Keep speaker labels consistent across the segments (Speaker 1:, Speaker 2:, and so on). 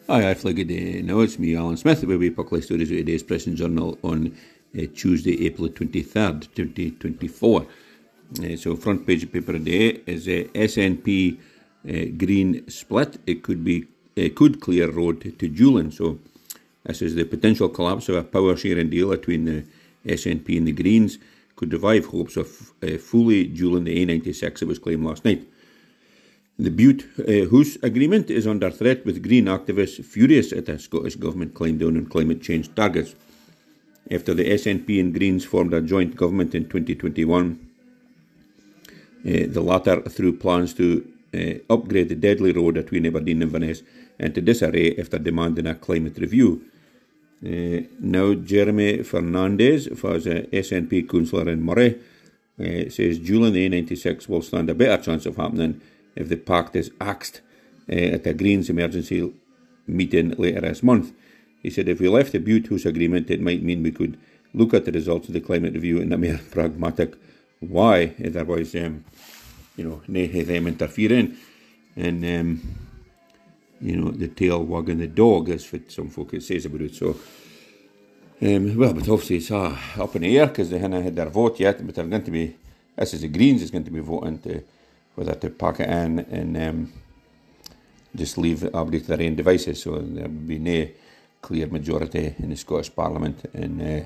Speaker 1: Hi, good day. Now it's me, Alan Smith, where we publish stories of today's Press and Journal on Tuesday, April 23rd, 2024. So front page of paper today is SNP Green split. It could clear road to Julian. So this is the potential collapse of a power sharing deal between the SNP and the Greens could revive hopes of fully dueling the A96 that was claimed last night. The Butte-Hoose agreement is under threat, with Green activists furious at a Scottish Government climb down on climate change targets. After the SNP and Greens formed a joint government in 2021, the latter threw plans to upgrade the deadly road between Aberdeen and Inverness into disarray after demanding a climate review. Now Jeremy Fernandez, as a SNP councillor in Moray, says dueling the A96 will stand a better chance of happening if the pact is axed at the Greens emergency meeting later this month. He said if we left the Butte-Hoose agreement, it might mean we could look at the results of the climate review in a more pragmatic way. Otherwise, nae them interfering and, the tail wagging the dog, as some folk says about it. So, but obviously it's up in the air because they haven't had their vote yet, but they're going to be, this is the Greens is going to be voting to whether to pack it in and just leave everybody to their own devices. So there will be no clear majority in the Scottish Parliament, and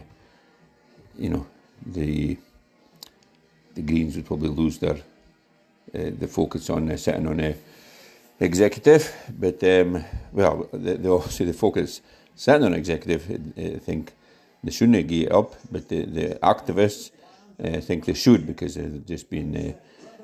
Speaker 1: the Greens would probably lose their the focus on sitting on the executive. But obviously the focus sitting on executive, I think they shouldn't give it up, but the activists think they should, because they've just been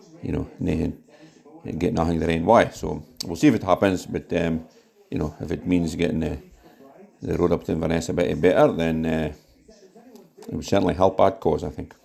Speaker 1: get nothing their own way. So we'll see if it happens, but if it means getting the road up to Inverness a bit better, then it would certainly help that cause, I think.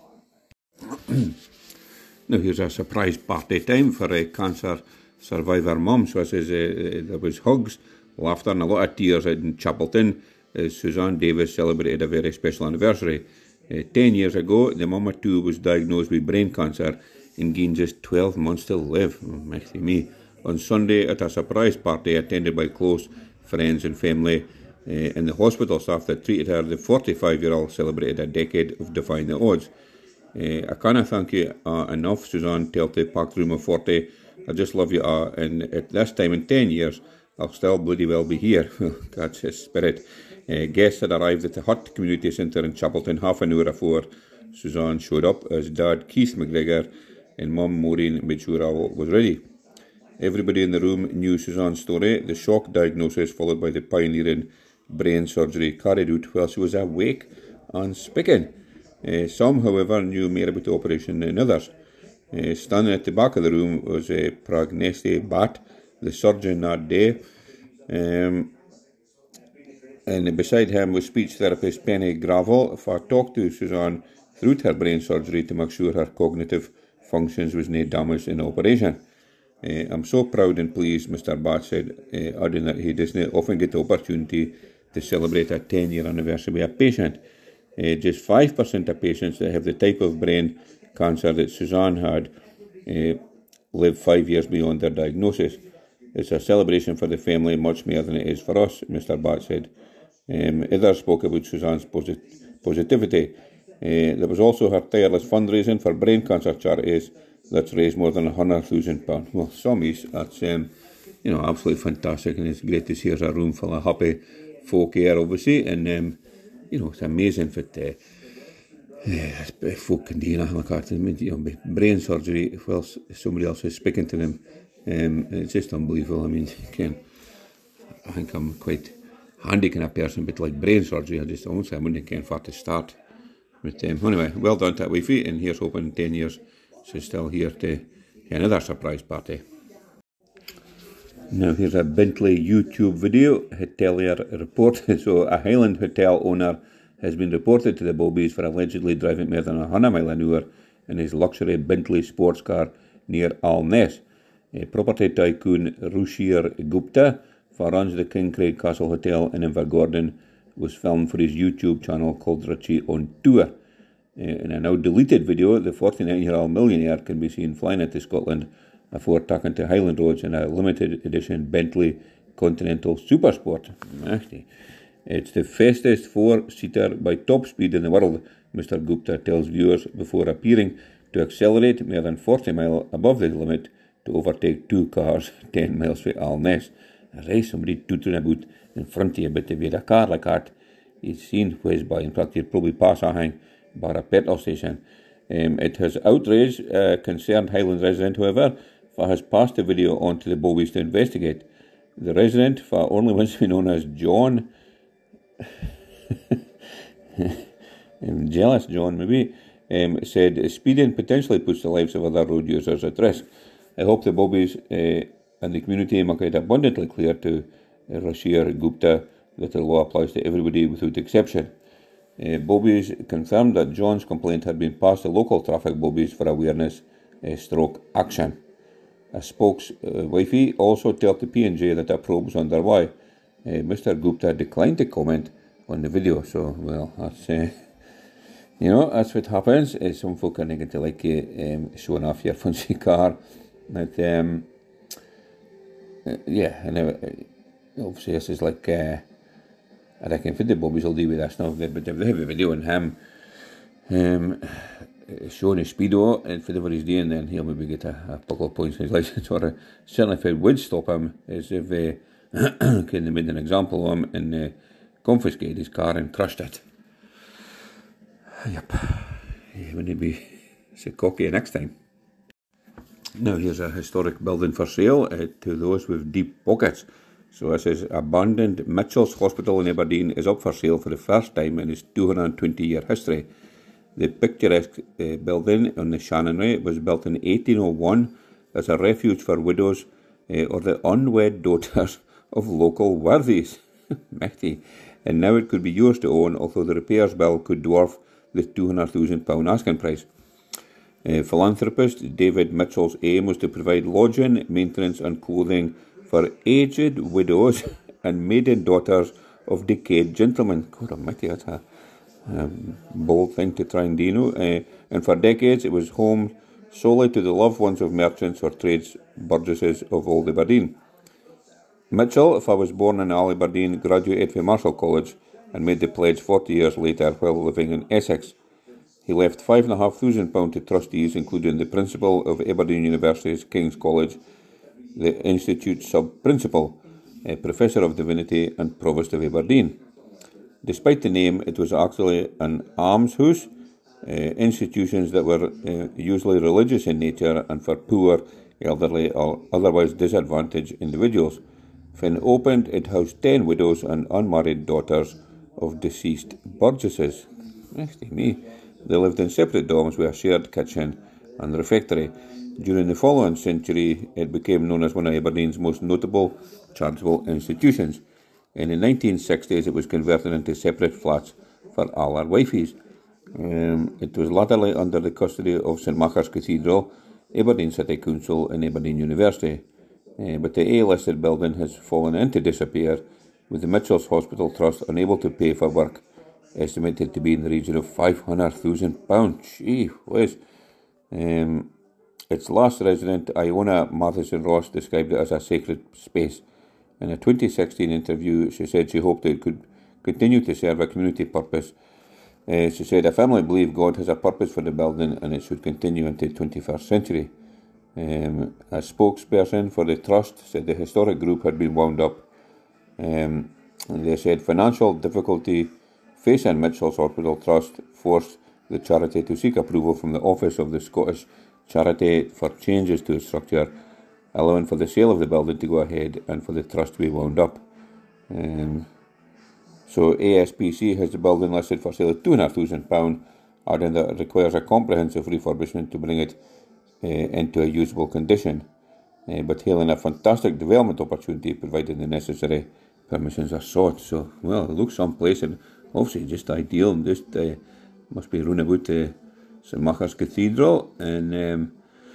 Speaker 1: Now here's a surprise party time for a cancer survivor mum. So I says there was hugs, laughter and a lot of tears in Chapelton as Suzanne Davis celebrated a very special anniversary. 10 years ago, the mum of two was diagnosed with brain cancer and gained just 12 months to live. Me. On Sunday, at a surprise party attended by close friends and family, and the hospital staff that treated her, the 45-year-old celebrated a decade of defying the odds. I can't thank you enough, Suzanne told the packed room of 40. I just love you, and at this time in 10 years, I'll still bloody well be here. That's his spirit. Guests had arrived at the Hut Community Centre in Chapelton half an hour before Suzanne showed up, as Dad Keith McGregor and Mum Maureen Mitchell was ready. Everybody in the room knew Suzanne's story, the shock diagnosis followed by the pioneering brain surgery carried out while she was awake and speaking. Some, however, knew more about the operation than others. Standing at the back of the room was Pragnesti Bhatt, the surgeon that day, and beside him was speech therapist Penny Gravel, who talked to Suzanne through her brain surgery to make sure her cognitive functions was no damaged in the operation. I'm so proud and pleased, Mr. Bhatt said, adding that he doesn't often get the opportunity to celebrate a 10-year anniversary with a patient. Just 5% of patients that have the type of brain cancer that Suzanne had live 5 years beyond their diagnosis. It's a celebration for the family, much more than it is for us, Mr. Bhatt said. Others spoke about Suzanne's positivity. There was also her tireless fundraising for brain cancer charities that's raised more than £100,000. Well, some is, that's absolutely fantastic, and it's great to see there's a room full of happy folk here, obviously, and it's amazing that folk can do anything like that. Brain surgery while somebody else is speaking to them, it's just unbelievable. I mean, I think I'm quite handy kind of person, but like brain surgery, I wouldn't care far to start. But anyway, well done to that wifey, and here's hoping in 10 years she's still here to another surprise party. Now here's a Bentley YouTube video, hotelier report. So a Highland hotel owner has been reported to the Bobbies for allegedly driving more than 100 miles an hour in his luxury Bentley sports car near Alness. Property tycoon Ruchir Gupta, who runs the King Craig Castle Hotel in Invergordon, was filmed for his YouTube channel called Richie on Tour. In a now deleted video, the 49-year-old millionaire can be seen flying into Scotland before taking to Highland Roads in a limited edition Bentley Continental Supersport. It's the fastest four-seater by top speed in the world, Mr. Gupta tells viewers before appearing to accelerate more than 40 miles above the limit to overtake two cars 10 miles from Alness. Somebody tooting about in front of you, but if you had a car like that, you'd seen whiz by. In fact, you'd probably pass a hang by a petrol station. It has outraged a concerned Highlands resident, however, for has passed the video on to the Bobbies to investigate. The resident, for only wants to be known as John, jealous John maybe, said speeding potentially puts the lives of other road users at risk. I hope the Bobbies and the community make it abundantly clear to Rashir Gupta that the law applies to everybody without exception. Bobbies confirmed that John's complaint had been passed to local traffic bobbies for awareness stroke action. A spokeswifey also told the P&J that a probe was underway. Mr. Gupta declined to comment on the video, so, well, that's, that's what happens. Some folk are going to like you showing off your fancy car. But, and obviously this is like, I reckon for the Bobbies will deal with this now, but if they have a video on him showing his speedo and for whatever he's doing, then he'll maybe get a couple of points in his license. Or certainly if it would stop him, is if they made an example of him and confiscated his car and crushed it. Yep, he wouldn't be so cocky next time. Now here's a historic building for sale to those with deep pockets. So this is abandoned Mitchell's Hospital in Aberdeen is up for sale for the first time in its 220-year history. The picturesque building on the Shannonray was built in 1801 as a refuge for widows or the unwed daughters of local worthies. Mighty. And now it could be yours to own, although the repairs bill could dwarf the £200,000 asking price. Philanthropist David Mitchell's aim was to provide lodging, maintenance and clothing for aged widows and maiden daughters of decayed gentlemen. God almighty, that's a bold thing to try and do. And for decades it was home solely to the loved ones of merchants or trades burgesses of Old Aberdeen. Mitchell, if I was born in Aberdeen, graduated from Marshall College and made the pledge 40 years later while living in Essex. He left £5,500 to trustees, including the principal of Aberdeen University's King's College, the Institute's sub-principal, Professor of Divinity and Provost of Aberdeen. Despite the name, it was actually an almshouse, institutions that were usually religious in nature and for poor, elderly or otherwise disadvantaged individuals. When opened, it housed 10 widows and unmarried daughters of deceased burgesses. They lived in separate dorms with a shared kitchen and refectory. During the following century, it became known as one of Aberdeen's most notable charitable institutions. In the 1960s, it was converted into separate flats for all our wifeys. It was latterly under the custody of St Machars Cathedral, Aberdeen City Council and Aberdeen University. But the A-listed building has fallen into disrepair, with the Mitchell's Hospital Trust unable to pay for work estimated to be in the region of £500,000. Gee whiz. Its last resident, Iona Matheson-Ross, described it as a sacred space. In a 2016 interview, she said she hoped it could continue to serve a community purpose. She said, "I firmly believe God has a purpose for the building and it should continue into the 21st century." A spokesperson for the trust said the historic group had been wound up. And they said financial difficulty facing Mitchell's Hospital Trust forced the charity to seek approval from the Office of the Scottish Charity for changes to its structure, allowing for the sale of the building to go ahead and for the trust to be wound up. So ASPC has the building listed for sale at £200,000, adding that it requires a comprehensive refurbishment to bring it into a usable condition, but hailing a fantastic development opportunity provided the necessary permissions are sought. So, well, it looks someplace and obviously just ideal, and just must be round about St Machars Cathedral, and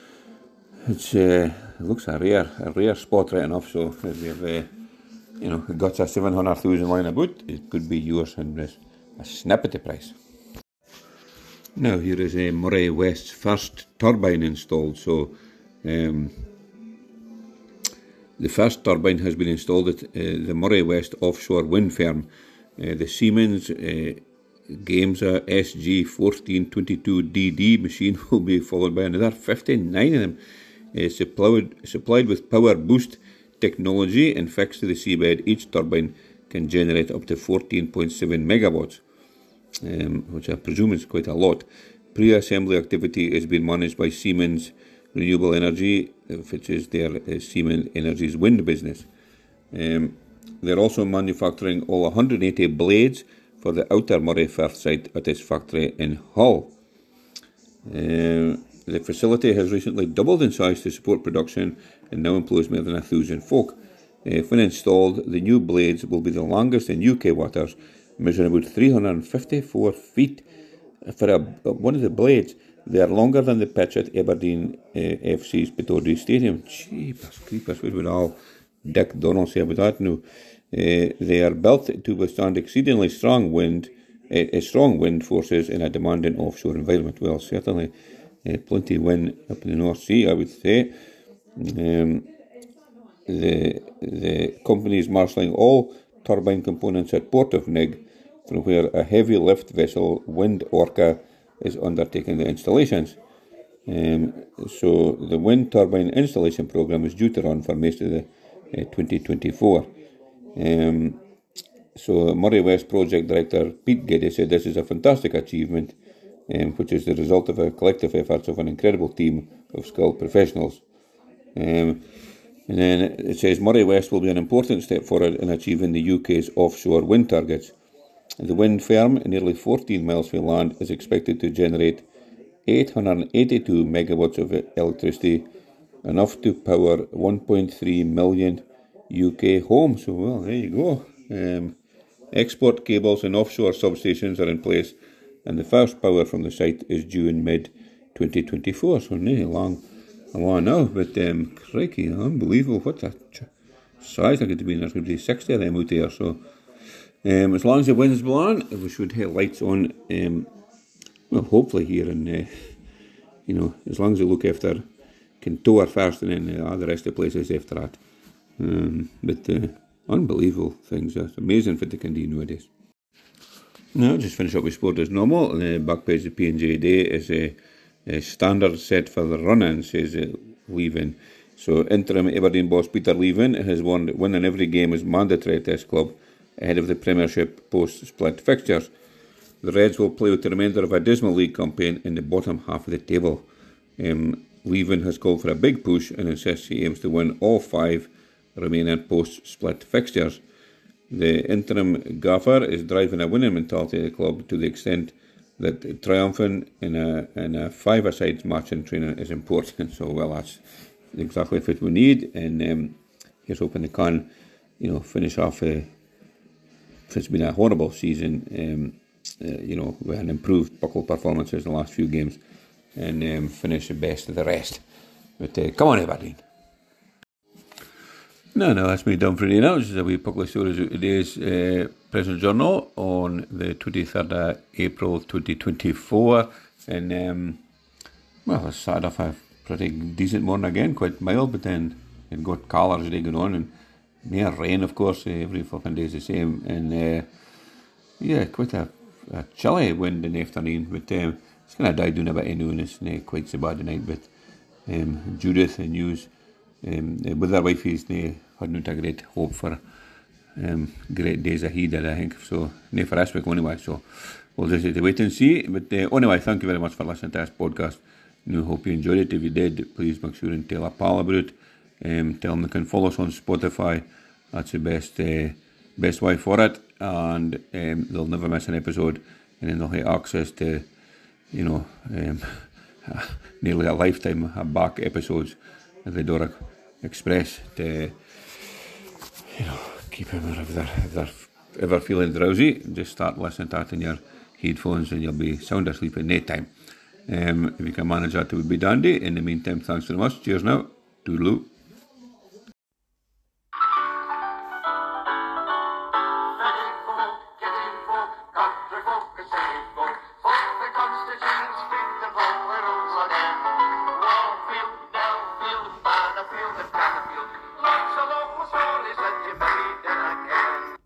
Speaker 1: it looks a rare spot right enough. So if you've got a 700,000 lying about, it could be yours and a snap at the price. Now here is Moray West's first turbine installed. So The first turbine has been installed at the Moray West offshore wind farm. The Siemens Gamesa SG1422DD machine will be followed by another 59 of them, supplied with power boost technology and fixed to the seabed. Each turbine can generate up to 14.7 megawatts, which I presume is quite a lot. Pre-assembly activity is being managed by Siemens Renewable Energy, which is their Siemens Energy's wind business. They're also manufacturing all 180 blades for the outer Moray Firth site at its factory in Hull. The facility has recently doubled in size to support production and now employs more than 1,000 folk. When installed, the new blades will be the longest in UK waters, measuring about 354 feet. For one of the blades, they are longer than the pitch at Aberdeen FC's Pittodrie Stadium. Jeepers creepers, what would all Dick Donald say about that now? They are built to withstand exceedingly strong wind forces in a demanding offshore environment. Well, certainly plenty of wind up in the North Sea, I would say. The company is marshalling all turbine components at Port of Nigg, from where a heavy lift vessel, Wind Orca, is undertaking the installations. So the wind turbine installation programme is due to run for most of the 2024. So Moray West Project Director Pete Geddes said this is a fantastic achievement, which is the result of a collective efforts of an incredible team of skilled professionals. And then it says Moray West will be an important step forward in achieving the UK's offshore wind targets. The wind farm, nearly 14 miles from land, is expected to generate 882 megawatts of electricity, enough to power 1.3 million UK homes. So, well, there you go. Export cables and offshore substations are in place, and the first power from the site is due in mid-2024. So, not long now, but crikey, unbelievable. What a size there could be. There's going to be 60 of them out there. So, as long as the wind's blowing, we should have lights on. Well, hopefully here, and as long as they look after Kintour first, and then the rest of the places after that. But unbelievable things. It's amazing what they can do nowadays. Now, just finish up with sport as normal. The back page of P&J Day is a standard set for the run-in, says Leavin. So interim Aberdeen boss Peter Leavin has warned that winning every game is mandatory at this club ahead of the Premiership post-split fixtures. The Reds will play with the remainder of a dismal league campaign in the bottom half of the table. Leavin has called for a big push and insists he aims to win all 5 remaining post-split fixtures. The interim gaffer is driving a winning mentality at the club to the extent that triumphing in a 5-a-side match in training is important. So, well, that's exactly what we need, and here's hoping they can, finish off. It's been a horrible season, with an improved Buckle performances in the last few games, and finish the best of the rest. But come on, Aberdeen. No, that's me done for today now. This is a wee Buckle Stories of today's President Journal on the 23rd of April 2024. And, it started off a pretty decent morning again, quite mild, but then it got colours as they going on, and near rain, of course, every fucking day is the same. And, quite a chilly wind in the afternoon, but it's going to die down a bit anyway, and it's not quite so bad tonight. But Judith, the news, with their wife, he's had not a great hope for great days ahead, I think. So, not for this week anyway, so we'll just have to wait and see. But anyway, thank you very much for listening to this podcast. I hope you enjoyed it. If you did, please make sure and tell a pal about it. Tell them they can follow us on Spotify. That's the best way for it, and they'll never miss an episode, and then they'll have access to nearly a lifetime of back episodes of the Doric Express to keep them, if they're ever feeling drowsy, just start listening to that in your headphones and you'll be sound asleep at night time. If you can manage that, it would be dandy. In the meantime, thanks very much. Cheers now. Toodaloo.